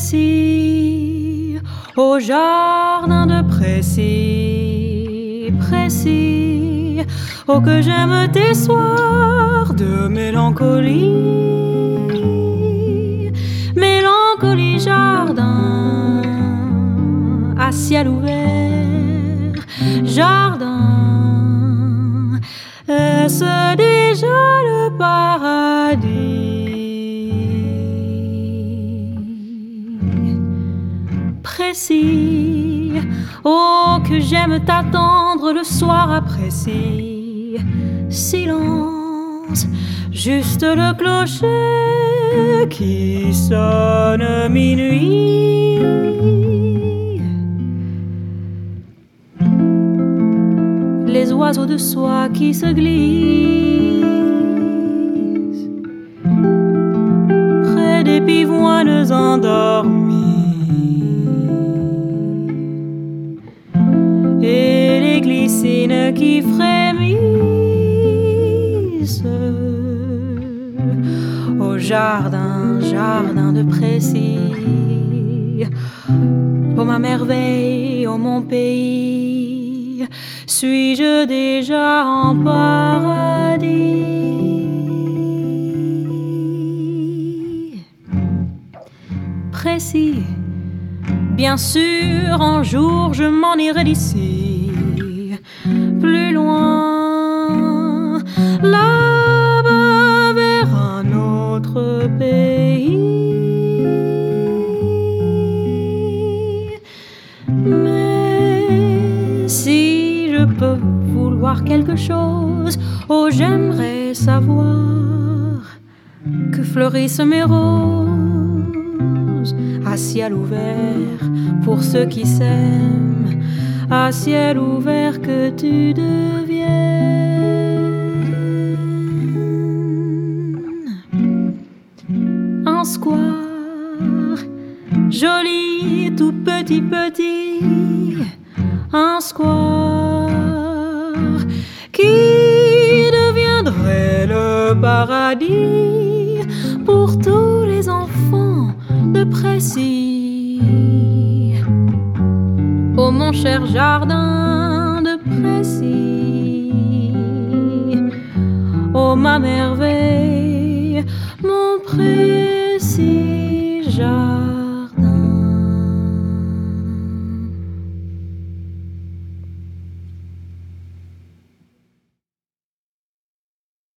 Précis, au jardin de Précis, Précis, oh que j'aime tes soirs de mélancolie, mélancolie jardin à ciel ouvert, jardin, est-ce déjà le paradis? Précis, oh que j'aime t'attendre le soir à Précis. Silence, juste le clocher qui sonne minuit. Les oiseaux de soie qui se glissent près des pivoines endormies. Et les glycines qui frémissent au jardin, jardin de Précis. Oh ma merveille, oh mon pays, suis-je déjà en paradis? Précis, bien sûr, un jour je m'en irai d'ici, plus loin, là-bas vers un autre pays. Mais si je peux vouloir quelque chose, oh j'aimerais savoir que fleurissent mes roses à ciel ouvert pour ceux qui s'aiment, à ciel ouvert que tu deviennes. Un square joli, tout petit petit, un square qui deviendrait le paradis pour tous les enfants de Précis. Oh mon cher jardin de Précis, oh ma merveille, mon Précis jardin.